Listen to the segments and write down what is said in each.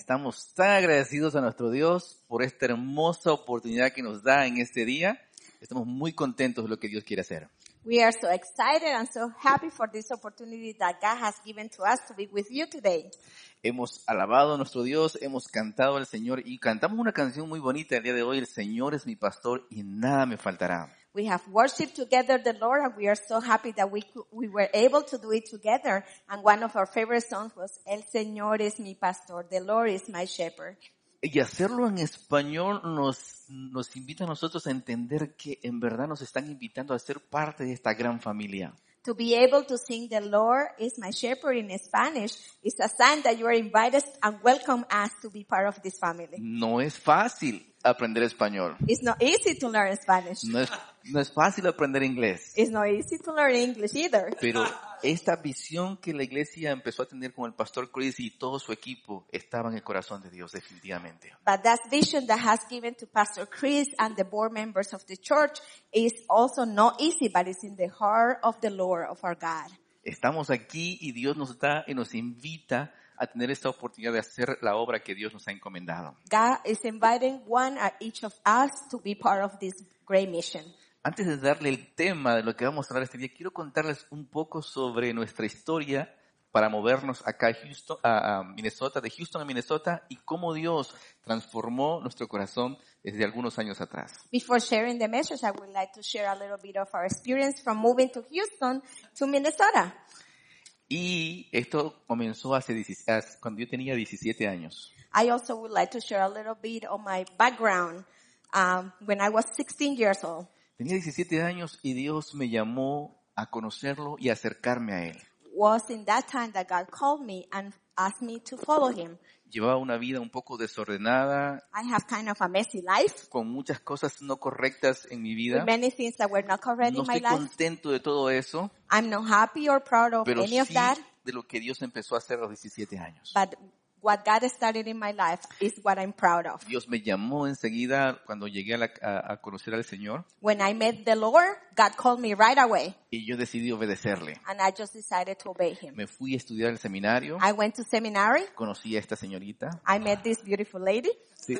Estamos tan agradecidos a nuestro Dios por esta hermosa oportunidad que nos da en este día. Estamos muy contentos de lo que Dios quiere hacer. We are so excited and so happy for this opportunity that God has given to us to be with you today. Hemos alabado a nuestro Dios, hemos cantado al Señor y cantamos una canción muy bonita el día de hoy. El Señor es mi pastor y nada me faltará. We have worshiped together the Lord, and we are so happy that we were able to do it together. And one of our favorite songs was El Señor es mi pastor, the Lord is my shepherd. Y hacerlo en español nos invita a nosotros a entender que en verdad nos están invitando a ser parte de esta gran familia. To be able to sing the Lord is my shepherd in Spanish is a sign that you are invited and welcome us to be part of this family. No es fácil aprender español. It's not easy to learn Spanish. No es fácil aprender inglés. It's not easy to learn English either. Pero esta visión que la iglesia empezó a tener con el pastor Chris y todo su equipo estaba en el corazón de Dios definitivamente. But that vision that has given to Pastor Chris and the board members of the church is also not easy, but it's in the heart of the Lord, of our God. Estamos aquí y Dios nos da y nos invita a tener esta oportunidad de hacer la obra que Dios nos ha encomendado. God is inviting one at each of us to be part of this great mission. Antes de darle el tema de lo que vamos a hablar este día, quiero contarles un poco sobre nuestra historia para movernos acá a Minnesota, de Houston a Minnesota, y cómo Dios transformó nuestro corazón desde algunos años atrás. Before sharing the message, I would like to share a little bit of our experience from moving to Houston to Minnesota. Y esto comenzó cuando yo tenía 17 años. I also would like to share a little bit of my background when I was 16 years old. Tenía 17 años y Dios me llamó a conocerlo y a acercarme a Él. Was in that time that God called me and asked me to follow Him. Llevaba una vida un poco desordenada, I have kind of a messy life, con muchas cosas no correctas en mi vida. with many things that were not correct No in my estoy life. contento de todo eso, I'm not happy or proud of pero any of sí that, de lo que Dios empezó a hacer a los 17 años. but what God started in my life is what I'm proud of. Dios me llamó enseguida cuando llegué a conocer al Señor When I met the Lord, God called me right away, y yo decidí obedecerle. and I just decided to obey Him. Me fui a estudiar al seminario, I went to seminary. conocí a esta señorita. I met this beautiful lady. Sí.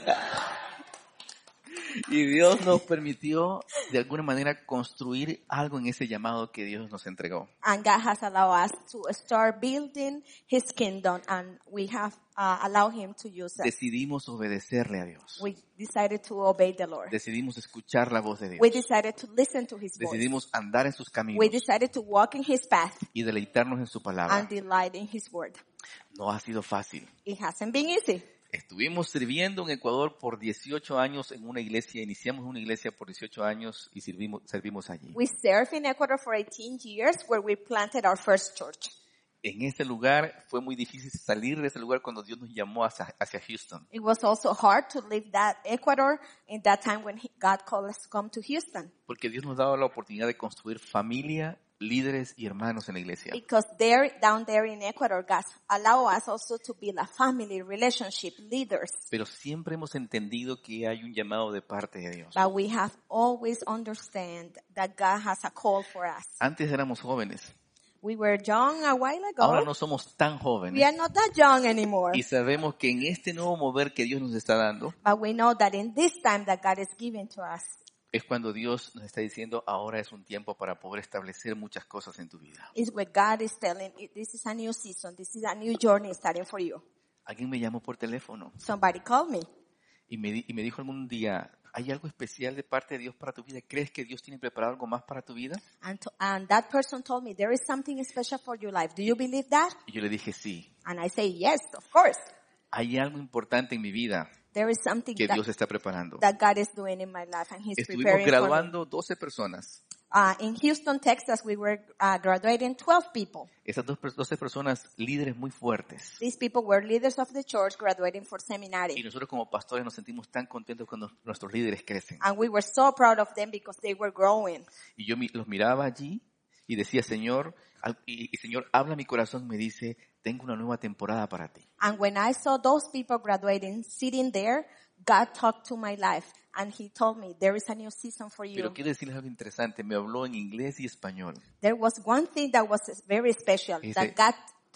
Y Dios nos permitió de alguna manera construir algo en ese llamado que Dios nos entregó. And God has allowed us to start building His kingdom, and we have allowed Him to use us. Decidimos obedecerle a Dios. We decided to obey the Lord. Decidimos escuchar la voz de Dios. We decided to listen to His voice. Decidimos andar en sus caminos We decided to walk in His path y deleitarnos en su palabra. and delight in His word. No ha sido fácil. It hasn't been easy. Estuvimos sirviendo en Ecuador por 18 años en una iglesia. Iniciamos una iglesia por 18 años y servimos allí. We served in Ecuador for 18 years, where we planted our first church. En ese lugar fue muy difícil salir de ese lugar cuando Dios nos llamó hacia Houston. It was also hard to leave that Ecuador in that time when God called us to come to Houston. Porque Dios nos daba la oportunidad de construir familia, líderes y hermanos en la iglesia. Because down there in Ecuador, God allowed us also to build a family, relationship, leaders. Pero siempre hemos entendido que hay un llamado de parte de Dios. But we have always understand that God has a call for us. Antes éramos jóvenes. We were young a while ago. Ahora no somos tan We jóvenes. are not that young anymore. Y sabemos que en este nuevo mover que Dios nos está dando, But we know that in this time that God is giving to us, es cuando Dios nos está diciendo, ahora es un tiempo para poder establecer muchas cosas en tu vida. is where God is telling, this is a new season, this is a new journey starting for you. Alguien me llamó por teléfono Somebody called me y me dijo algún día, ¿hay algo especial de parte de Dios para tu vida? ¿Crees que Dios tiene preparado algo más para tu vida? and that person told me, there is something special for your life. Do you believe that? Y yo le dije, sí. And I say, yes, of course. Hay algo importante en mi vida There is something que Dios está preparando. that God is doing in my life, and He's Estuvimos preparing for me. graduando 12 personas. In Houston, Texas, we were graduating 12 people. Esas 12 personas, líderes muy fuertes. These people were leaders of the church graduating for Y seminary. nosotros como pastores nos sentimos tan contentos cuando nuestros líderes crecen. And we were so proud of them because they were growing. Y yo los miraba allí y decía, Señor, y Señor, habla a mi corazón, me dice, tengo una nueva temporada para ti. And when I saw those people graduating, sitting there, God talked to my life and He told me, there is a new season for you. Pero quiero decirles algo interesante, me habló en inglés y español. There was one thing that was very special, He that said- God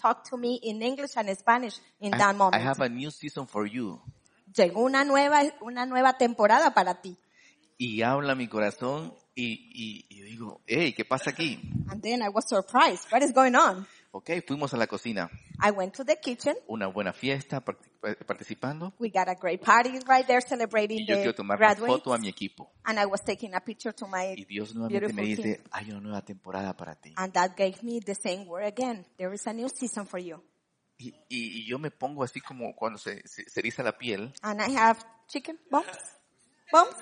talk to me in English and Spanish in I, that I moment. have a new season for you. Llegó una nueva temporada para ti. Y habla mi corazón y yo digo, hey, ¿qué pasa aquí? And then I was surprised. What is going on? Ok, fuimos a la cocina. I went to the kitchen. Una buena fiesta, participando. We got a great party right there celebrating Y yo quiero the tomar una graduates. foto a mi equipo. And I was taking a picture to my Y Dios nuevamente me beautiful dice, team. hay una nueva temporada para ti. And that gave me the same word again. There is a new season for you. Y yo me pongo así como cuando se eriza la piel. And I have chicken bumps. Bumps.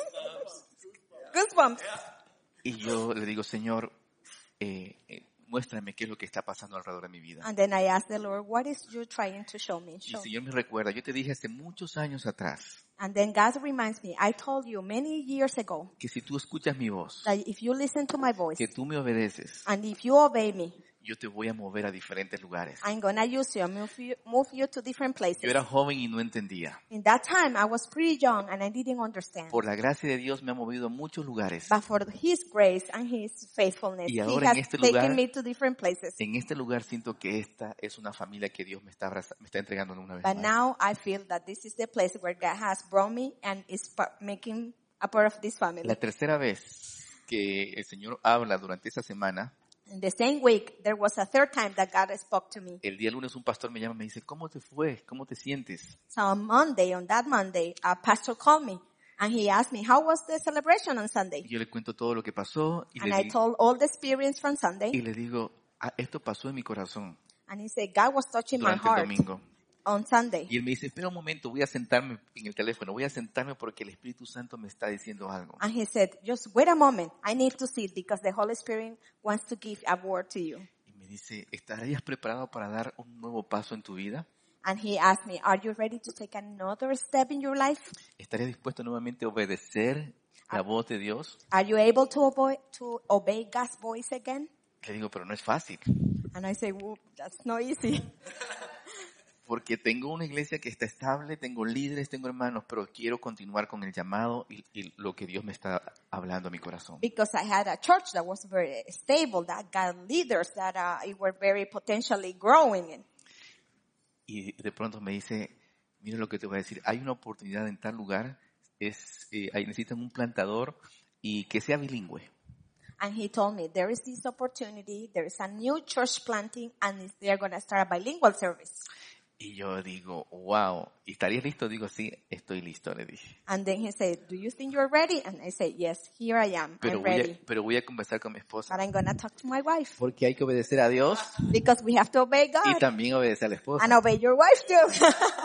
Goosebumps. Y yo le digo, Señor, muéstrame qué es lo que está pasando alrededor de mi vida. And then I asked the Lord, what is you trying to show me? Y el Señor me recuerda, yo te dije hace muchos años atrás And then God reminds me, I told you many years ago que si tú escuchas mi voz, that if you listen to my voice que tú me obedeces, and if you obey me, yo te voy a mover a diferentes lugares. I'm going to use you and move you to different places. Yo era joven y no entendía. In that time, I was pretty young and I didn't understand. Por la gracia de Dios me ha movido a muchos lugares. But for His grace and His faithfulness, Y He ahora has en este taken lugar- me to different places. En este lugar siento que esta es una familia que Dios me está entregando una vez But más. now I feel that this is the place where God has brought me and is making a part of this family. La tercera vez que el Señor habla durante esa semana, In the same week, there was a third time that God spoke to me. el día lunes un pastor me llama y me dice, ¿cómo te fue? ¿Cómo te sientes? So on that Monday, a pastor called me and he asked me, how was the celebration on Sunday? Y yo le cuento todo lo que pasó y And le, I told all the experience from y Sunday. le digo, esto pasó en mi corazón And he said, God was touching my durante el heart domingo. on Sunday. Y él me dice, espera un momento, voy a sentarme en el teléfono, voy a sentarme porque el Espíritu Santo me está diciendo algo. And he said, just wait a moment. I need to see it because the Holy Spirit wants to give a word to you. Y me dice, ¿estarías preparado para dar un nuevo paso en tu vida? And he asked me, are you ready to take another step in your life? ¿Estarías dispuesto nuevamente a obedecer la voz de Dios? Are you able to obey God's voice again? Le digo, pero no es fácil, And I say, well, that's not easy. porque tengo una iglesia que está estable, tengo líderes, tengo hermanos, pero quiero continuar con el llamado y lo que Dios me está hablando a mi corazón. Because I had a church that was very stable, that got leaders that were very potentially growing in. Y de pronto me dice, mira lo que te voy a decir, hay una oportunidad en tal lugar, ahí necesitan un plantador y que sea bilingüe. And he told me, there is this opportunity, there is a new church planting, and they're going to start a bilingual service. Y yo digo, wow, ¿y estarías listo? Digo, sí, estoy listo, le dije. And then he said, do you think you're ready? And I said, yes, here I am, Pero I'm ready. voy a conversar con mi esposa. But I'm going to talk to my wife. Porque hay que obedecer a Dios Because we have to obey y God también obedecer a la esposa. and obey your wife too.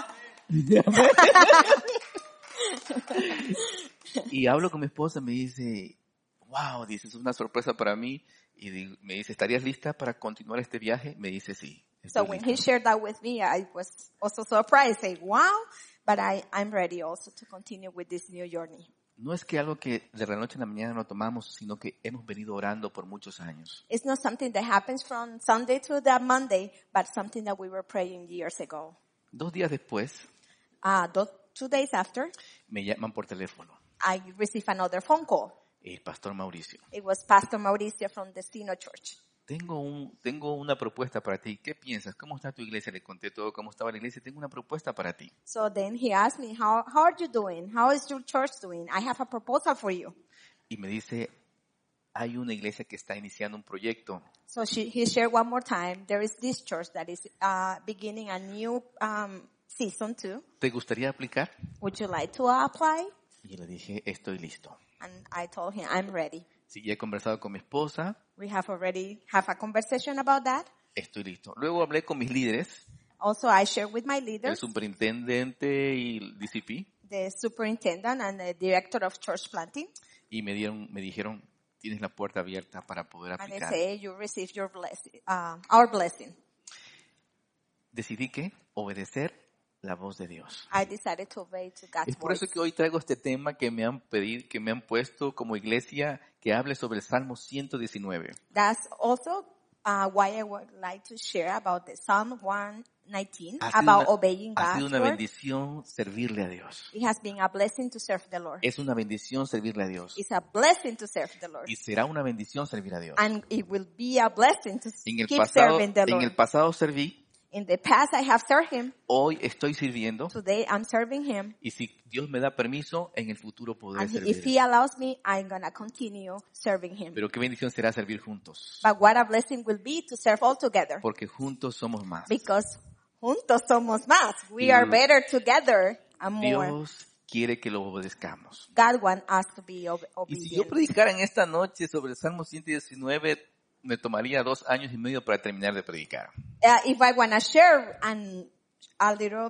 Y hablo con mi esposa, me dice, wow, dice, es una sorpresa para mí. Y me dice, ¿estarías lista para continuar este viaje? Me dice, sí. So estoy when lista. he shared that with me, I was also surprised, saying, wow, but I'm ready also to continue with this new journey. No es que algo que de la noche a la mañana lo tomamos, sino que hemos venido orando por muchos años. It's not something that happens from Sunday to that Monday, but something that we were praying years ago. 2 días después, 2 days after, me llaman por teléfono I received another phone call. el pastor Mauricio. It was Pastor Mauricio from the Destino Church. Tengo una propuesta para ti. ¿Qué piensas? ¿Cómo está tu iglesia? Le conté todo cómo estaba la iglesia. Tengo una propuesta para ti. So then he asked me, how are you doing? How is your church doing? I have a proposal for you. Y me dice, hay una iglesia que está iniciando un proyecto. So he shared one more time, there is this church that is beginning a new season 2. ¿Te gustaría aplicar? Would you like to apply? Y yo le dije, estoy listo. And I told him, I'm ready. Sí, ya he conversado con mi esposa, We have already have a conversation about that. estoy listo. Luego hablé con mis líderes, Also, I shared with my el leaders, superintendente y el DCP, the superintendent and the director of church planting. y me dijeron, tienes la puerta abierta para poder And they aplicar. say, you receive your blessing, our blessing. Decidí que obedecer la voz de Dios. I decided to obey to God's Es por voice. eso que hoy traigo este tema que me han pedido, que me han puesto como iglesia, que hable sobre el Salmo 119. That's also why I would like to share about the Psalm 19 Ha sido about una- obeying Ha God's sido una word. bendición servirle a Dios. It has been a blessing to serve the Lord. Es una bendición servirle a Dios. It's a blessing to serve the Lord. Y será una bendición servir a Dios. And it will be a blessing to En el keep serving the en Lord. el pasado serví, In the past I have served Him. hoy estoy sirviendo. Today I'm serving Him. Y si Dios me da permiso, en el futuro podré And servir. if He allows me, I'm going to continue serving Him. Pero qué bendición será servir juntos. But what a blessing will be to serve all together. Porque juntos somos más. Because juntos somos más. We are better together and more. Dios quiere que lo obedezcamos. God wants us to be Y si yo obedient. predicara en esta noche sobre el Salmo 119, me tomaría 2 años y medio para terminar de predicar. If I want to share a little,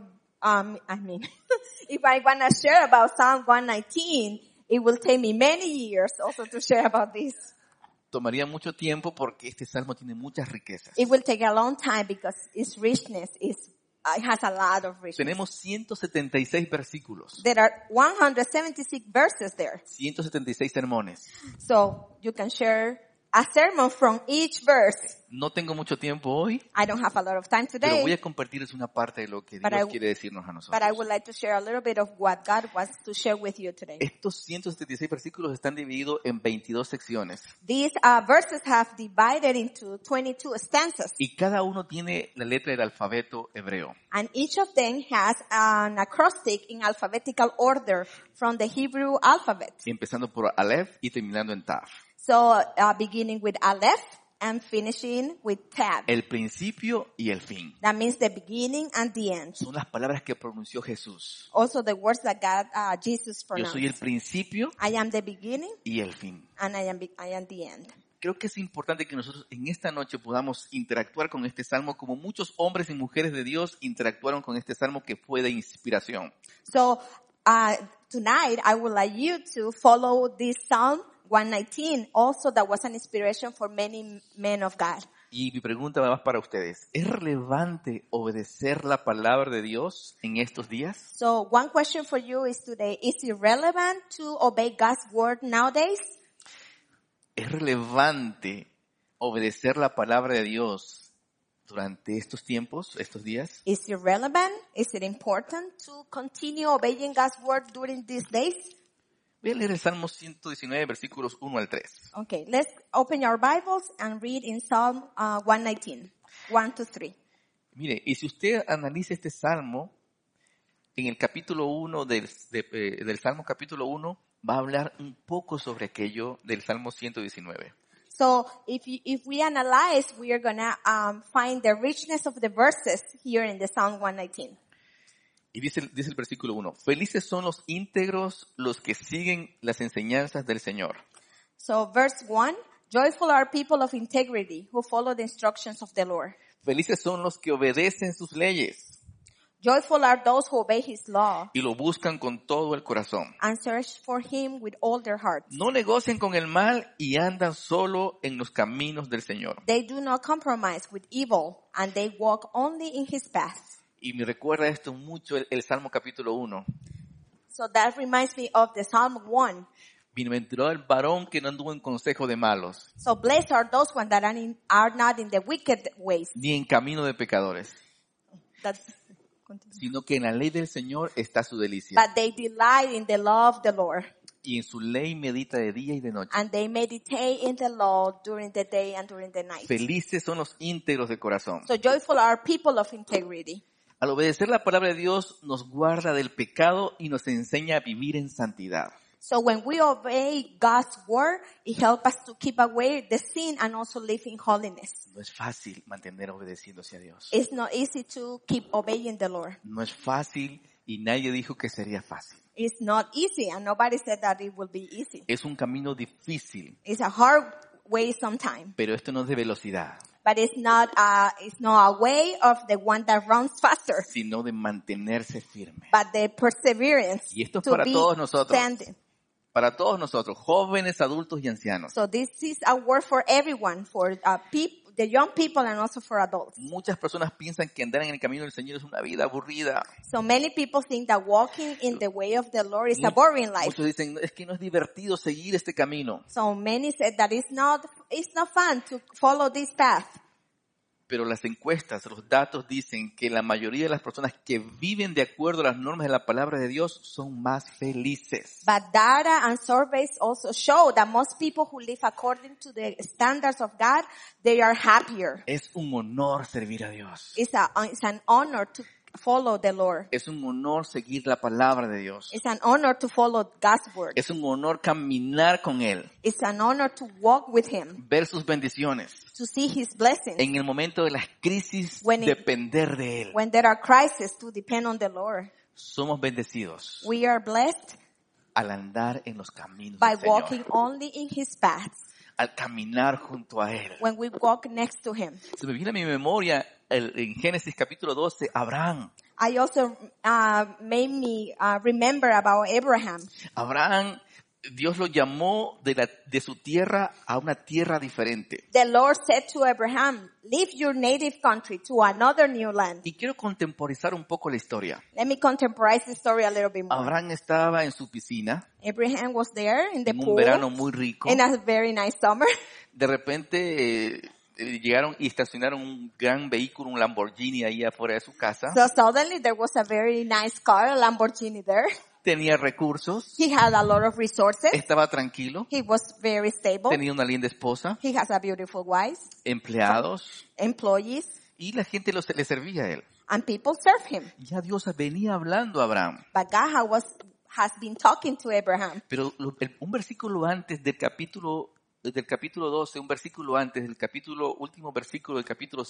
if I want to share about Psalm 119, it will take me many years also to share about this. Tomaría mucho tiempo porque este salmo tiene muchas riquezas. It will take a long time because its richness it has a lot of richness. Tenemos 176 versículos, There are 176 verses there. 176 sermones. So you can share a sermon from each verse. No tengo mucho tiempo hoy, I don't have a lot of time pero voy today, a compartirles una parte de lo que But Dios I- quiere decirnos a but I nosotros. would like to share a little bit of what God wants to share with you today. Estos 176 versículos están divididos en 22 secciones These verses have divided into 22 stanzas, y cada uno tiene la letra del alfabeto hebreo. and each of them has an acrostic in alphabetical order from the Hebrew alphabet. Empezando por Aleph y terminando en Tav. So beginning with Aleph and finishing with Tab. El principio y el fin. That means the beginning and the end. Son las palabras que pronunció Jesús. Also the words that Jesus Yo pronounced. soy el principio I am the beginning y el fin. and I am the end. Creo que es importante que nosotros en esta noche podamos interactuar con este salmo como muchos hombres y mujeres de Dios interactuaron con este salmo que fue de inspiración. So tonight I would like you to follow this Psalm 119. Also that was an inspiration for many men of God. Y mi pregunta va más para ustedes. ¿Es relevante obedecer la palabra de Dios en estos días? So one question for you is today, is it relevant to obey God's word nowadays? ¿Es relevante obedecer la palabra de Dios durante estos tiempos, estos días? Is it relevant? Is it important to continue obeying God's word during these days? Voy a leer el Salmo 119, versículos 1 al 3. Okay, let's open our Bibles and read in Psalm 119, 1 to 3. Mire, y si usted analiza este Salmo, en el capítulo 1 del Salmo capítulo 1, va a hablar un poco sobre aquello del Salmo 119. So if we analyze, we are going to find the richness of the verses here in the Psalm 119. Y dice el versículo 1, felices son los íntegros, los que siguen las enseñanzas del Señor. So verse 1, joyful are people of integrity who follow the instructions of the Lord. Felices son los que obedecen sus leyes Joyful are those who obey his law y lo buscan con todo el corazón. and search for him with all their hearts. No negocian con el mal y andan solo en los caminos del Señor. They do not compromise with evil and they walk only in his paths. Y me recuerda esto mucho el Salmo capítulo 1. So that reminds me of the Psalm 1. Bienaventurado el varón que no anduvo en consejo de malos, So blessed are those ones that are not in the wicked ways. ni en camino de pecadores, Continue. sino que en la ley del Señor está su delicia. But they delight in the law of the Lord, Y en su ley medita de día y de noche. and they meditate in the law during the day and during the night. Felices son los íntegros de corazón. So joyful are people of integrity. Al obedecer la palabra de Dios nos guarda del pecado y nos enseña a vivir en santidad. So when we obey God's word, it helps us to keep away the sin and also live in holiness. No es fácil mantener obedeciéndose a Dios. It's not easy to keep obeying the Lord. No es fácil y nadie dijo que sería fácil. It's not easy, and nobody said that it will be easy. Es un camino difícil, It's a hard way sometimes, pero esto no es de velocidad, but it's not a way of the one that runs faster, sino de mantenerse firme. but the perseverance Y esto es to para be todos nosotros. standing. Para todos nosotros, jóvenes, adultos y ancianos. So this is a word for everyone, for the young people and also for adults. Muchas personas piensan que andar en el camino del Señor es una vida aburrida. So many people think that walking in the way of the Lord is a boring life. Muchos dicen, es que no es divertido seguir este camino. So many said that it's not fun to follow this path. Pero las encuestas, los datos dicen que la mayoría de las personas que viven de acuerdo a las normas de la palabra de Dios son más felices. But data and surveys also show that most people who live according to the standards of God, they are happier. Es un honor servir a Dios. It's an honor to follow the Lord. Es un honor seguir la palabra de Dios. It's an honor to follow God's word. Es un honor caminar con Él, It's an honor to walk with Him, ver sus bendiciones. to see His blessings. En el momento de las crisis, When it- depender de Él. When there are crises, to depend on the Lord. Somos bendecidos We are blessed al andar en los caminos by del walking Señor, only in His paths, al caminar junto a Él. when we walk next to Him. Se me viene a mi memoria en Génesis capítulo 12, Abraham. I also made me remember about Abraham. Abraham, Dios lo llamó de su tierra a una tierra diferente. The Lord said to Abraham, leave your native country to another new land. Y quiero contemporizar un poco la historia. Let me contemporize the story a little bit more. Abraham estaba en su piscina Abraham was there in the en un pool verano muy rico. in a very nice summer. De repente llegaron y estacionaron un gran vehículo, un Lamborghini ahí afuera de su casa. So suddenly there was a very nice car, a Lamborghini there. Tenía recursos, He had a lot of resources. estaba tranquilo, He was very stable. tenía una linda esposa, He has a beautiful wife, empleados, employees, y la gente le servía a él. and people serve him. Ya Dios venía hablando a Abraham. But God has been talking to Abraham. Pero un versículo antes del capítulo 12, un versículo antes del último versículo del capítulo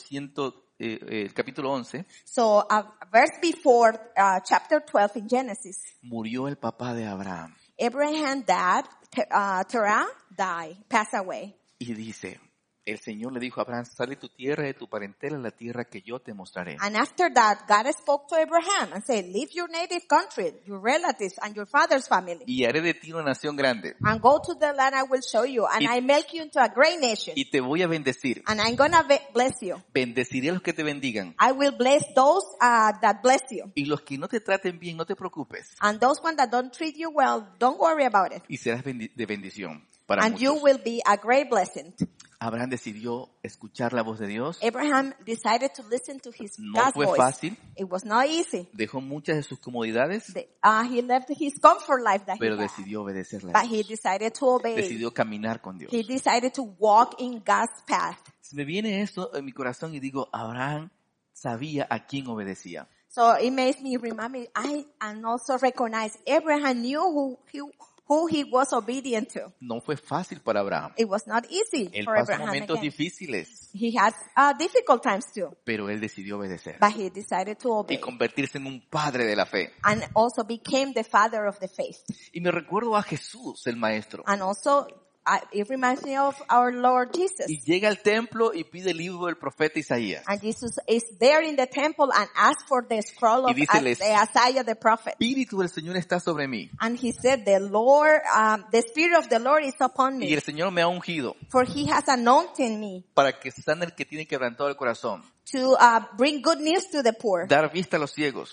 11, So a verse before chapter 12 in Genesis, murió el papá de Abraham. Abraham's dad, Terah, passed away. Y dice, el Señor le dijo a Abraham, sal de tu tierra, de tu parentela, a la tierra que yo te mostraré. And after that, God spoke to Abraham and said, leave your native country, your relatives, and your father's family, Y haré de ti una nación grande. and go to the land I will show you, and I make you into a great nation, Y te voy a bendecir. and I'm gonna bless you. Bendeciré a los que te bendigan. I will bless those that bless you. Y los que no te traten bien, no te preocupes. And those ones that don't treat you well, don't worry about it. Y serás de bendición para And you muchos. will be a great blessing. Abraham decidió escuchar la voz de Dios. Abraham decided to listen to his No God's fue voice. fácil. It was not easy. Dejó muchas de sus comodidades, He left his comfort life that pero he had. decidió obedecerle a But he Dios. decided to obey. Decidió caminar con Dios. He decided to walk in God's path. Se me viene esto en mi corazón y digo, Abraham sabía a quién obedecía. So it makes me remember, and also recognize Abraham knew who he was obedient to. No fue fácil para Abraham. It was not easy Él for pasó Abraham momentos again. difíciles, He has difficult times too, pero él decidió obedecer but he decided to y obey convertirse en un padre de la fe. and also became the father of the faith. Y me recuerdo a Jesús, el maestro. And also, it reminds me of our Lord Jesus. Y llega al templo y pide el libro del profeta Isaías. And Jesus is there in the temple and asks for the scroll Y of dice, Isaiah the prophet. El Espíritu del Señor está sobre mí. And he said, the Spirit of the Lord is upon Y me, el Señor me ha ungido for he has anointed me para que sane el que tiene quebrantado el corazón, to bring good news to the poor, dar vista a los ciegos,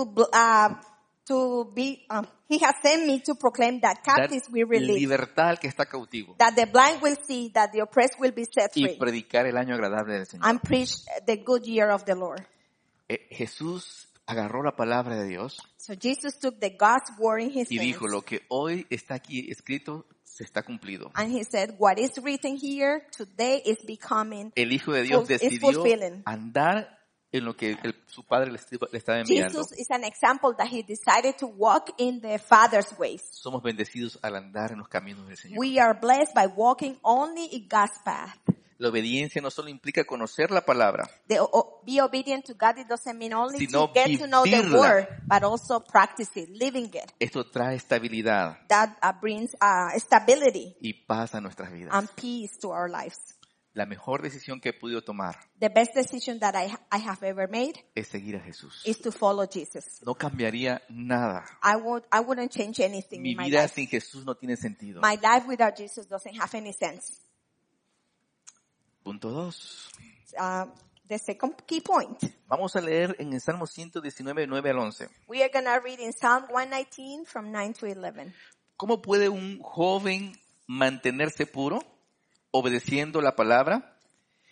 he has sent me to proclaim that dar captives will release, libertad al que está cautivo that the blind will see, that the oppressed will be set y free, predicar el año agradable del Señor. and preach the good year of the Lord. Jesús agarró la palabra de Dios So Jesus took the God's word in his y hands. dijo, lo que hoy está aquí escrito se está cumplido. And he said, what is written here today is becoming. El Hijo de Dios Is decidió fulfilling. andar en lo que su Padre le estaba enviando. Jesus is an example that he decided to walk in the Father's ways. Somos bendecidos al andar en los caminos del Señor. We are blessed by walking only in God's path. La obediencia no solo implica conocer la palabra, Be obedient to God, it doesn't mean only Sino to get to know the vivirla. word, but also practice it, living it. esto trae estabilidad That brings stability y paz a nuestras vidas. and peace to our lives. La mejor decisión que he podido tomar The best decision that I have ever made es seguir a Jesús. is to follow Jesus. No cambiaría nada. I wouldn't change anything Mi in my vida life. sin Jesús no tiene sentido. My life without Jesus doesn't have any sense. Punto 2. The second key point. Vamos a leer en el Salmo 119, 9 al 11. We are going to read in Psalm 119 from 9 to 11. ¿Cómo puede un joven mantenerse puro obedeciendo la palabra?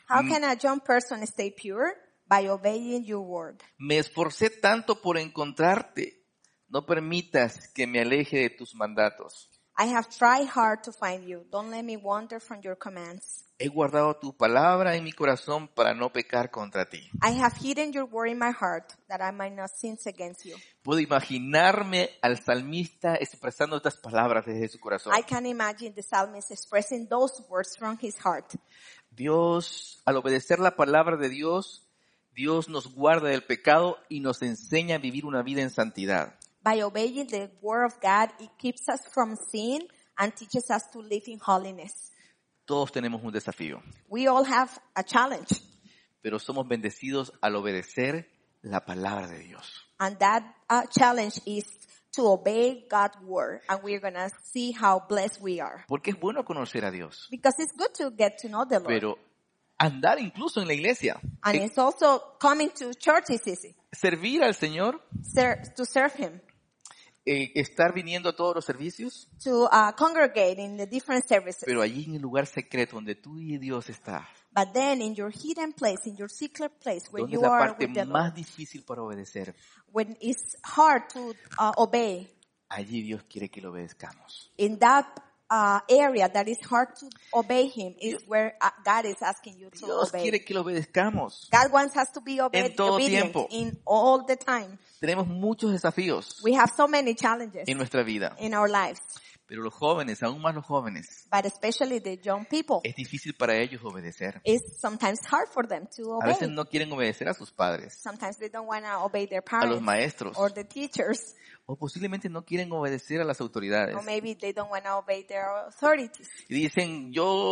How can a young person stay pure? By obeying your word. Me esforcé tanto por encontrarte. No permitas que me aleje de tus mandatos. I have tried hard to find you. Don't let me wander from your commands. He guardado tu palabra en mi corazón para no pecar contra ti. I have hidden your word in my heart that I might not sin against you. Puedo imaginarme al salmista expresando estas palabras desde su corazón. I can imagine the psalmist expressing those words from his heart. Dios, al obedecer la palabra de Dios, Dios nos guarda del pecado y nos enseña a vivir una vida en santidad. By obeying the word of God, it keeps us from sin and teaches us to live in holiness. Todos tenemos un desafío, We all have a challenge, pero somos bendecidos al obedecer la palabra de Dios. and that challenge is to obey God's word, and we're going to see how blessed we are. Porque es bueno conocer a Dios, Because it's good to get to know the Lord. pero andar incluso en la iglesia, And it's also coming to church is easy, servir al Señor, to serve Him, estar viniendo a todos los servicios, to congregate in the different services. pero allí en el lugar secreto donde tú y Dios están, But then in your hidden place, in your secret place where donde es you la are parte with the más Lord, difícil para obedecer, when it's hard to obey, allí Dios quiere que lo obedezcamos. in that area that is hard to obey Him is where God is asking you to Dios obey. quiere que lo obedezcamos. God wants us to be En todo obedient tiempo. in all the time. Tenemos muchos desafíos We have so many challenges en nuestra vida, in our lives, pero los jóvenes, aún más los jóvenes, but especially the young people, es difícil para ellos obedecer. it's sometimes hard for them to A veces obey. no quieren obedecer a sus padres, Sometimes they don't want to obey their a los parents maestros, or the teachers, o posiblemente no quieren obedecer a las autoridades. or maybe they don't want to obey their authorities. Y dicen,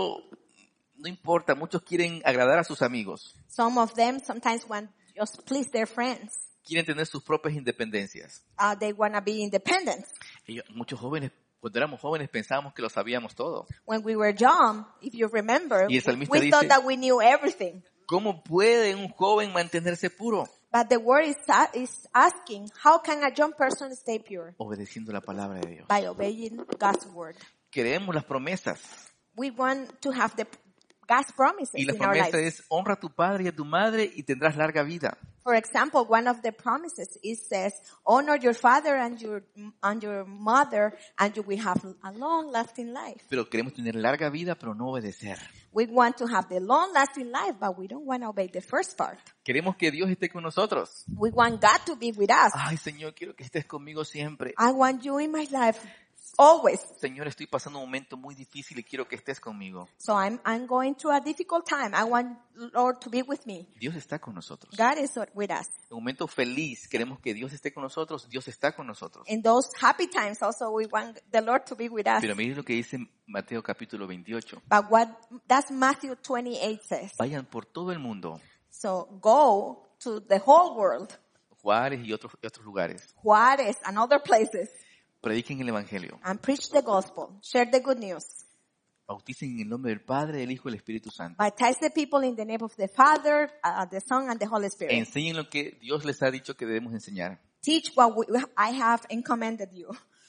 no importa, muchos quieren agradar a sus amigos, Some of them sometimes want just please their friends. quieren tener sus propias independencias. They want to be independent. Muchos jóvenes, cuando éramos jóvenes, pensábamos que lo sabíamos todo. When we were young, if you remember, Y el salmista we dice- thought that we knew everything. ¿Cómo puede un joven mantenerse puro? But the word is asking, how can a young person stay pure? Obedeciendo la palabra de Dios. By obeying God's word. Creemos las promesas. We want to have God's promises Y la in our promesa lives. es, honra a tu padre y a tu madre y tendrás larga vida. For example, one of the promises says, honor your father and your mother, and you will have a long lasting life. Pero queremos tener larga vida, pero no obedecer. We want to have the long lasting life, but we don't want to obey the first part. Queremos que Dios esté con nosotros. We want God to be with us. Ay, Señor, quiero que estés conmigo siempre. I want you in my life always. Señor, estoy pasando un momento muy difícil y quiero que estés conmigo. So I'm going through a difficult time. I want Lord to be with me. Dios está con nosotros. God is with us. En un momento feliz, queremos que Dios esté con nosotros. Dios está con nosotros. In those happy times also we want the Lord to be with us. Pero miren lo que dice Mateo capítulo 28. But that's Matthew 28 says. Vayan por todo el mundo, So go to the whole world, Juárez y otros lugares. Juarez and other places, Prediquen el Evangelio. and preach the gospel. Share the good news. Bauticen en el nombre del Padre, del Hijo y del Espíritu Santo. Baptize the people in the name of the Father, the Son, and the Holy Spirit. Enseñen lo que Dios les ha dicho que debemos enseñar. Teach what I have commended you.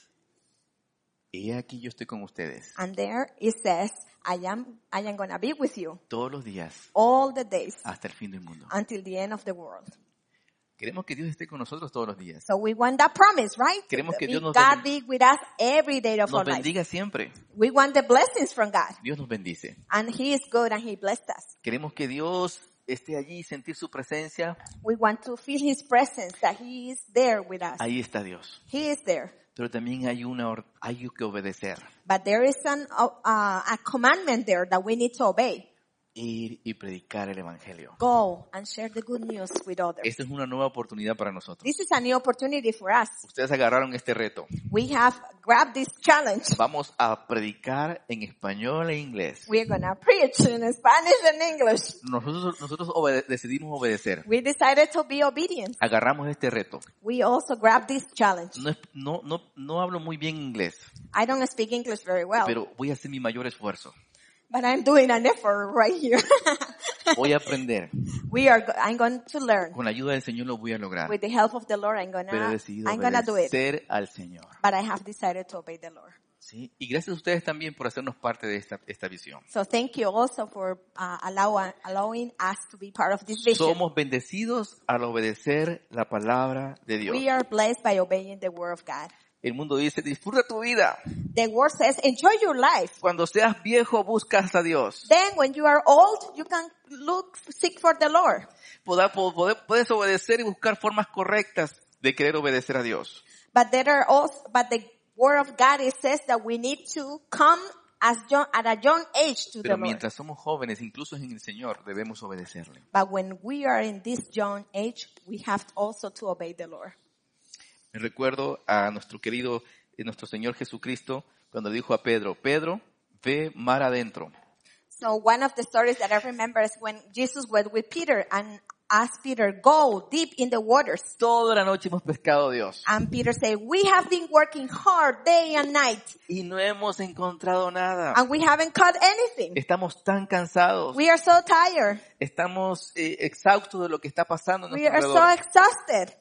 Y he aquí yo estoy con ustedes And there it says, I am going to be with you todos los días all the days hasta el fin del mundo. until the end of the world. Queremos que Dios esté con nosotros todos los días. So we want that promise, right? Queremos que Dios nos God be with us every day of Nos our life. bendiga siempre. We want the blessings from God. Dios nos bendice. And He is good and He blessed us. Queremos que Dios esté allí y sentir su presencia. We want to feel His presence, that He is there with us. Ahí está Dios. He is there. Pero también hay que obedecer. But there is a commandment there that we need to obey. Ir y predicar el Evangelio. Go and share the good news with others. Esta es una nueva oportunidad para nosotros. This is a new opportunity for us. Ustedes agarraron este reto. We have grabbed this challenge. Vamos a predicar en español e inglés. We're going to preach in Spanish and English. Nosotros decidimos obedecer. We decided to be obedient. Agarramos este reto. We also grabbed this challenge. No hablo muy bien inglés, I don't speak English very well, pero voy a hacer mi mayor esfuerzo. but I'm doing an effort right here. Voy a aprender. I'm going to learn. Con la ayuda del Señor lo voy a lograr. With the help of the Lord, I'm Pero he decidido gonna do it. obedecer al Señor. But I have decided to obey the Lord. ¿sí? Y gracias a ustedes también por hacernos parte de esta visión. So thank you also for allowing us to be part of this vision. Somos bendecidos al obedecer la palabra de Dios. We are blessed by obeying the word of God. El mundo dice, disfruta tu vida. The word says, enjoy your life. Cuando seas viejo, buscas a Dios. Then when you are old, you can seek for the Lord. Puedes obedecer y buscar formas correctas de querer obedecer a Dios. But the word of God, it says that we need to come at a young age to Pero the Lord. mientras somos jóvenes, incluso en el Señor, debemos obedecerle. But when we are in this young age, we have also to obey the Lord. Me recuerdo a nuestro Señor Jesucristo cuando dijo a Pedro, Pedro, ve mar adentro. So one of the stories that I remember is when Jesus went with Peter and asked Peter, go deep in the waters. Toda la noche hemos pescado, Dios. And Peter said, we have been working hard day and night. Y no hemos encontrado nada. And we haven't caught anything. Estamos tan cansados. We are so tired. Estamos exhaustos de lo que está pasando en We nuestro are so alrededor. exhausted.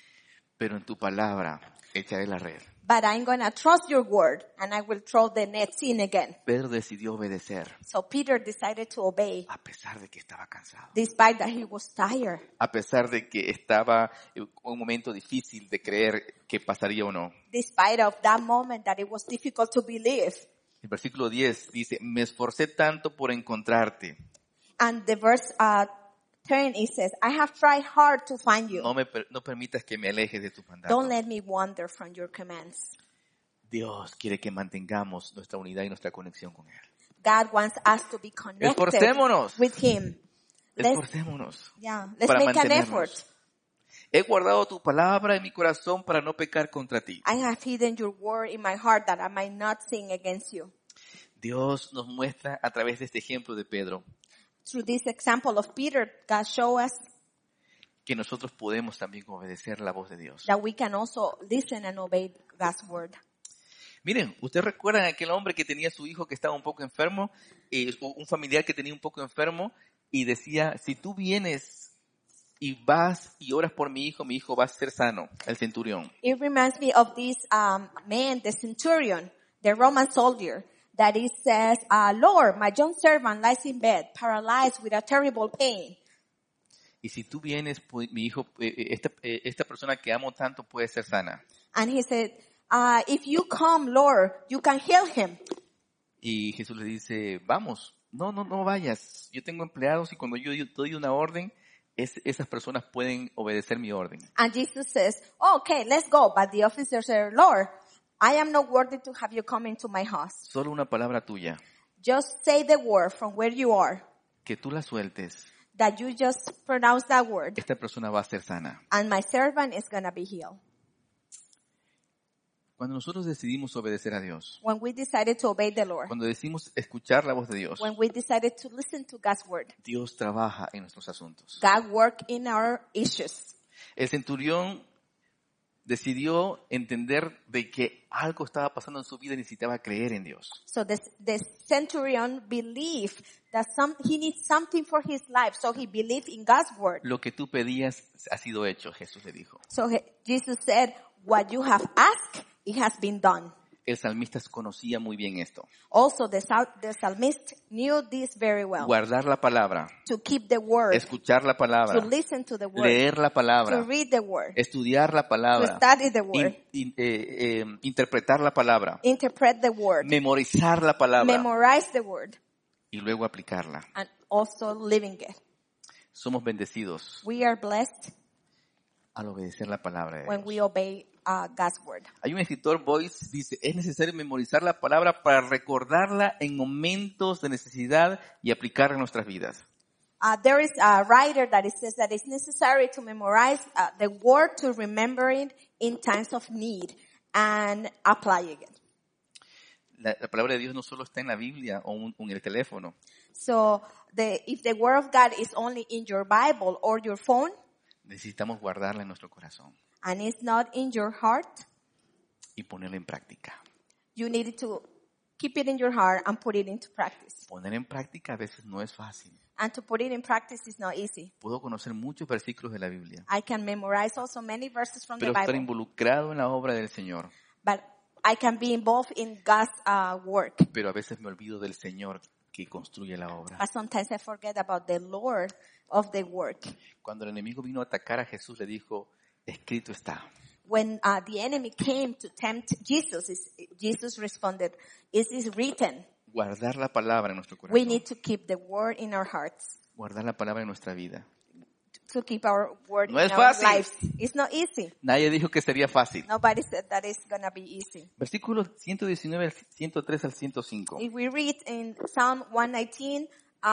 Pero en tu palabra echaré la red. But I'm going to trust your word and I will throw the nets in again. Pedro decidió obedecer So Peter decided to obey a pesar de que estaba cansado. despite that he was tired. A pesar de que estaba en un momento difícil de creer que pasaría o no. Despite of that moment that it was difficult to believe. El versículo 10 dice, me esforcé tanto por encontrarte. And the verse 10, it says, I have tried hard to find you. No permitas que me alejes de tu mandato. Don't let me wander from your commands. Dios quiere que mantengamos nuestra unidad y nuestra conexión con Él. God wants us to be connected Esforcémonos. with Him. Esforcémonos Let's para make an effort. mantenernos. He guardado tu palabra en mi corazón para no pecar contra ti. I have hidden your word in my heart that I might not sin against you. Dios nos muestra a través de este ejemplo de Pedro Through this example of Peter, God showed us que nosotros podemos también obedecer la voz de Dios. that we can also listen and obey God's word. Miren, ¿ustedes recuerdan a aquel hombre que tenía su hijo que estaba un poco enfermo? Un familiar que tenía un poco enfermo y decía, si tú vienes y vas y oras por mi hijo va a ser sano, el centurión. It reminds me of this man, the centurion, the Roman soldier, that it says, Lord, my young servant lies in bed, paralyzed with a terrible pain. Y si tú vienes, pues, mi hijo, esta persona que amo tanto puede ser sana. And he said, if you come, Lord, you can heal him. Y Jesús le dice, vamos, no vayas. Yo tengo empleados y cuando yo doy una orden, esas personas pueden obedecer mi orden. And Jesus says, okay, let's go. But the officer said, Lord, I am not worthy to have you come into my house. Solo una palabra tuya, Just say the word from where you are, que tú la sueltes, that you just pronounce that word, esta persona va a ser sana. and my servant is going to be healed. Cuando nosotros decidimos obedecer a Dios, When we decided to obey the Lord, cuando decidimos escuchar la voz de Dios, when we decided to listen to God's word, Dios trabaja en nuestros asuntos. God worked in our issues. El centurión decidió entender de que algo estaba pasando en su vida y necesitaba creer en Dios. So the centurion believed that he needs something for his life. So he believed in God's word. Lo que tú pedías ha sido hecho, Jesús le dijo. So Jesus said, what you have asked, it has been done. El salmista conocía muy bien esto. Also, the psalmist knew this very well. Guardar la palabra, To keep the word, escuchar la palabra, to listen to the word, leer la to palabra, read the word, estudiar la to palabra, study the word, interpretar la palabra, interpret the word, memorizar la palabra memorize the word, y luego aplicarla. and also living it. Somos bendecidos We are blessed al obedecer la palabra de when Dios. we obey God's word. Hay un escritor, Boyce, dice, es necesario memorizar la palabra para recordarla en momentos de necesidad y aplicarla en nuestras vidas. There is a writer that it says that it's necessary to memorize the word to remember it in times of need and applying it. La palabra de Dios no solo está en la Biblia o en el teléfono. So if the word of God is only in your Bible or your phone Necesitamos guardarla en nuestro corazón and it's not in your heart, y ponerla en práctica. you need to keep it in your heart and put it into practice. Poner en práctica a veces no es fácil. And to put it in practice is not easy. Puedo conocer muchos versículos de la Biblia, I can memorize also many verses from pero the estar Bible. involucrado en la obra del Señor But I can be involved in God's work. pero a veces me olvido del Señor que construye la obra. But sometimes I forget about the Lord of the work. Cuando el enemigo vino a atacar a Jesús, le dijo, escrito está. When the enemy came to tempt Jesus, Jesus responded, "It is written." Guardar la palabra en nuestro We corazón. need to keep the word in our hearts. Guardar la palabra en nuestra vida. To keep our word No in es our fácil. lives. It's not easy. Nadie dijo que sería fácil. Nobody said that it's going to be easy. Versículos 119, al 103 al 105. If we read in Psalm 119,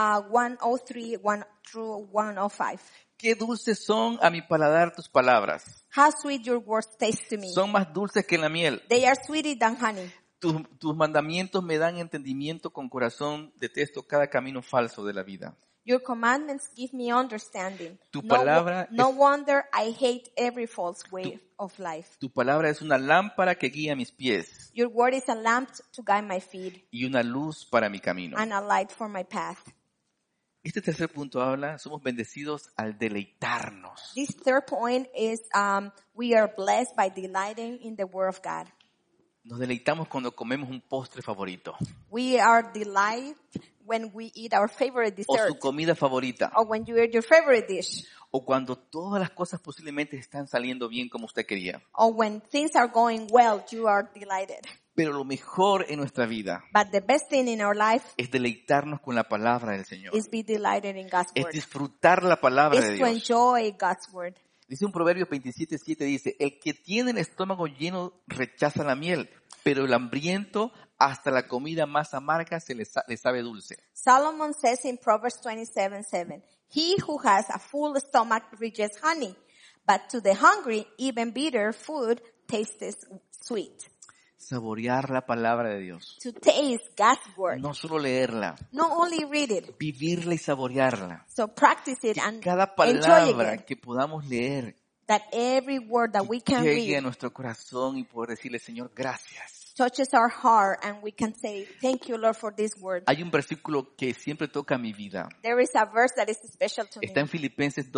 103, 1 through 105. Qué dulces son a mi paladar tus palabras. How sweet your words taste to me. Son más dulces que la miel. They are sweeter than honey. Tus mandamientos me dan entendimiento con corazón. Detesto cada camino falso de la vida. Your commandments give me understanding. Tu palabra No es- wonder I hate every false way of life. Tu palabra es una lámpara que guía mis pies Your word is a lamp to guide my feet y una luz para mi camino. and a light for my path. Este tercer punto habla, somos bendecidos al deleitarnos. This third point is we are blessed by delighting in the word of God. Nos deleitamos cuando comemos un postre favorito We are delighted when we eat our favorite o dessert su comida favorita or when you eat your favorite dish o cuando todas las cosas posiblemente están saliendo bien como usted quería. or when things are going well, you are delighted. Pero lo mejor en nuestra vida But the best thing in our life es deleitarnos con la palabra del Señor. is be delighted in God's Es word. disfrutar la palabra de Is to Dios. enjoy God's word. Dice un Proverbio 27:7 dice, el que tiene el estómago lleno rechaza la miel, pero el hambriento hasta la comida más amarga le sabe dulce. Solomon says in Proverbs 27:7, he who has a full stomach rejects honey, but to the hungry, even bitter food tastes sweet. Saborear la palabra de Dios. To taste God's word. No solo leerla, Not only read it, vivirla y saborearla. so practice it and Cada enjoy palabra it. que podamos leer That every word that we can llegue a read nuestro corazón y poder decirle, Señor, gracias. touches our heart and we can say, thank you, Lord, for this word. Hay un versículo que siempre toca mi vida. There is a verse that is special to Está me. en Filipenses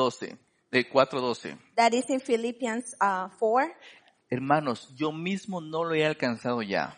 4:12. That is in Philippians 4. Hermanos, yo mismo no lo he alcanzado ya,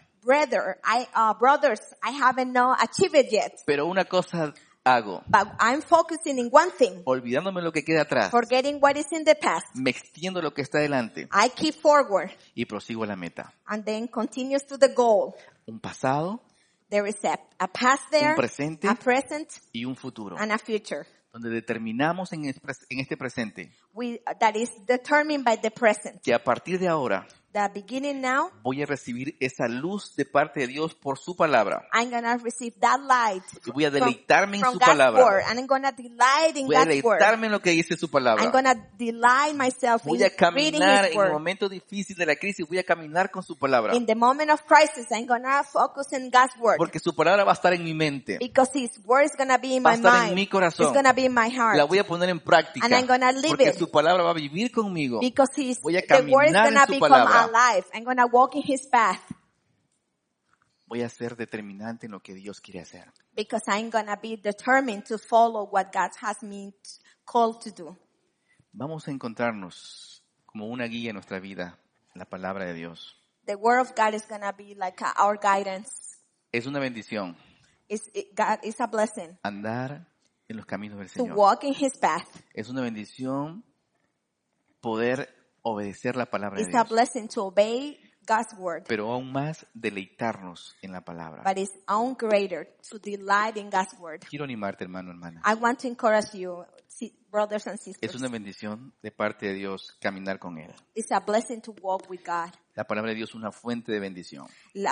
Brothers, I haven't achieved it yet. pero una cosa hago, But I'm focusing in one thing, olvidándome lo que queda atrás, forgetting what is in the past. me extiendo lo que está delante I keep forward y prosigo a la meta. and then continues to the goal. Un pasado, There is a past there, un presente a present, y un futuro, and a future. donde determinamos en este presente That is determined by the present. que a partir de ahora The beginning now, voy a recibir esa luz de parte de Dios por su palabra I'm going to receive that light y voy a deleitarme en from su God's palabra. word, and I'm going to delight in Voy a God's word. deleitarme en lo que dice su I'm palabra. going to delight myself in Voy a reading caminar His en el word. momento difícil de la crisis, voy a caminar con su palabra. In the moment of crisis, I'm going to focus on God's word. Porque su palabra va a estar en mi mente, Because His word is going to be in va a my estar en mind. mi It's corazón. going to be in my heart. La voy a poner en práctica. And I'm gonna live Porque it. su palabra va a vivir conmigo. Because Voy a the word is caminar going en to su become palabra. alive. I'm going to walk in His path. Voy a ser determinante en lo que Dios quiere hacer. Because I'm going to be determined to follow what God has me called to do. Vamos a encontrarnos como una guía en nuestra vida, la palabra de Dios. The word of God is going to be like our guidance. Es una bendición God is a blessing andar en los caminos del to Señor. walk in His path. Es una bendición poder obedecer la palabra de It's a Dios. blessing to obey God's word. Pero aún más deleitarnos en la palabra. But it's aún greater to delight in God's word. Quiero animarte, hermano, hermana. I want to encourage you, brothers and Es sisters. una bendición de parte de Dios caminar con Él. It's a blessing to walk with God. La palabra de Dios es una fuente de bendición.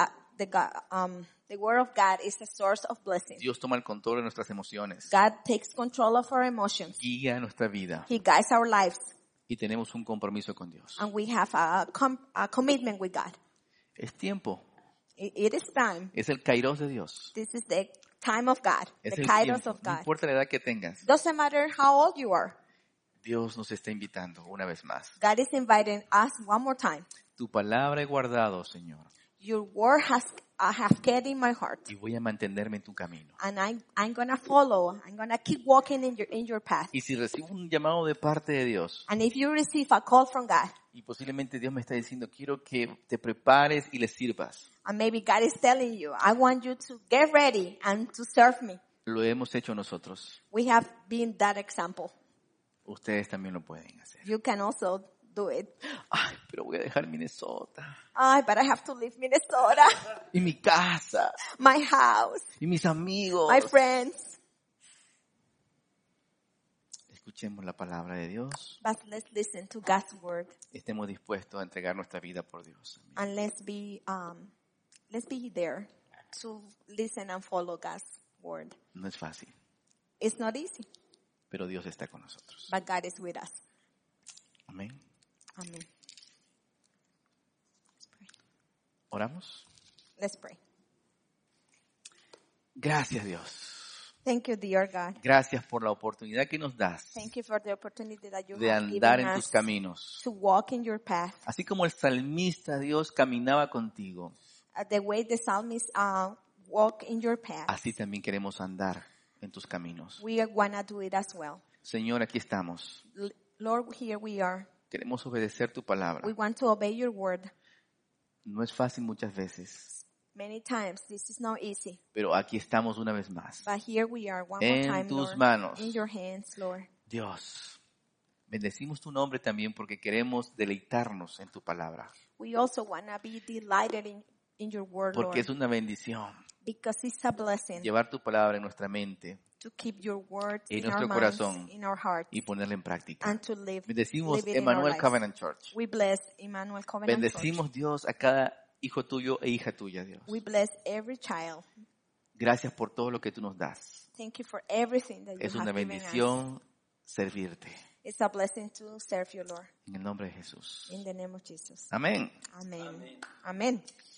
The word of God is a source of blessing. Dios toma el control de nuestras emociones, God takes control of our emotions. guía nuestra vida He guides our lives. y tenemos un compromiso con Dios. And we have a commitment with God. Es tiempo, It is time. es el kairos de Dios. This is the time of God. Es The el kairos tiempo, of no God. importa la edad que tengas. Doesn't matter how old you are. Dios nos está invitando una vez más. God is inviting us one more time. Tu palabra he guardado, Señor, Your word I have kept in my heart. y voy a mantenerme en tu camino. And I'm going to follow. I'm going to keep walking in your path. Y si recibo un llamado de parte de Dios, And if you receive a call from God, Y posiblemente Dios me está diciendo, quiero que te prepares y le sirvas. And maybe God is telling you, I want you to get ready and to serve me. Lo hemos hecho nosotros. We have been that example. Ustedes también lo pueden hacer. You can also do it. Ay, pero voy a dejar Minnesota. But I have to leave Minnesota, Y mi casa. my house, Y mis amigos. my friends. Escuchemos la palabra de Dios. But let's listen to God's word Estemos dispuestos a entregar nuestra vida por Dios. and let's be there to listen and follow God's word. No es fácil, It's not easy, pero Dios está con nosotros. but God is with us. Amén. Amen. ¿Oramos? Let's pray. Gracias, Dios. Thank you, dear God. Gracias por la oportunidad que nos das Thank you for the opportunity that you de have andar given en tus us caminos. to walk in your path. Así como el salmista, Dios, caminaba contigo, The way the psalmist walk in your path, así también queremos andar en tus caminos. we want to do it as well. Señor, aquí estamos. Lord, here we are. Queremos obedecer tu palabra. We want to obey your word. No es fácil muchas veces, Many times, this is not easy. pero aquí estamos una vez más. But here we are one more En time, tus Lord, manos. in your hands, Lord. Dios, bendecimos tu nombre también porque queremos deleitarnos en tu palabra. We also want to be delighted in your word, Lord, Porque es una bendición because it's a blessing llevar tu palabra en nuestra mente to keep your word en in nuestro our corazón minds, in our hearts, y ponerla en práctica. and to live Bendecimos it in our Emmanuel lives. Covenant Church. We bless Emmanuel Covenant Church. Bendecimos, Dios, a cada hijo tuyo e hija tuya, Dios. We bless every child. Gracias por todo lo que tú nos das. Thank you for everything that you Es una have given us. bendición servirte. It's a blessing to serve you, Lord. En el nombre de Jesús. In the name of Jesus. Amén. Amen. Amen.